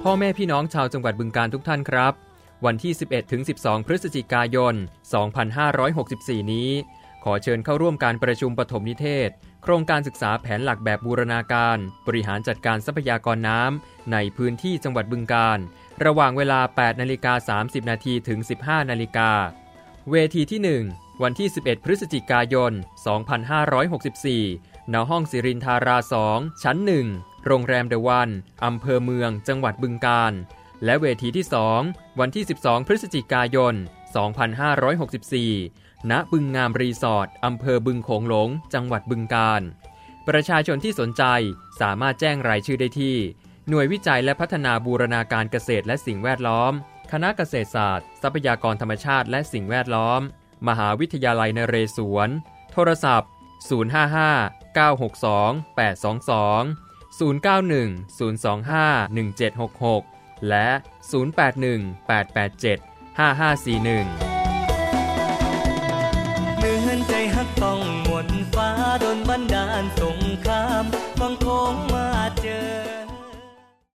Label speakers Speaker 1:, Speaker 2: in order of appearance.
Speaker 1: พ่อแม่พี่น้องชาวจังหวัดบึงกาฬทุกท่านครับวันที่ 11-12 พฤศจิกายน 2564 นี้ขอเชิญเข้าร่วมการประชุมปฐมนิเทศโครงการศึกษาแผนหลักแบบบูรณาการบริหารจัดการทรัพยากรน้ำในพื้นที่จังหวัดบึงกาฬระหว่างเวลา 8:30 น. ถึง 15:00 น. เวทีที่ 1 วันที่ 11 พฤศจิกายน 2564 ณ ห้องสิรินธารา 2 ชั้น 1 โรงแรมเดอะวันอำเภอเมืองจังหวัดบึงกาฬและเวทีที่ 2 วันที่ 12 พฤศจิกายน 2564 ณ บึงงามรีสอร์ทอำเภอบึงโขงหลงจังหวัดบึงกาฬประชาชนที่สนใจสามารถแจ้งรายชื่อได้ที่หน่วยวิจัยและพัฒนาบูรณาการเกษตรและสิ่งแวดล้อมคณะเกษตรศาสตร์ทรัพยากรธรรมชาติและสิ่งแวดล้อมมหาวิทยาลัยนเรศวรโทรศัพท์055-962-822091-025-1766และ081-887-5541
Speaker 2: เหมือนใจฮักต้องหมดฟ้าโดนบันดาลสงคราม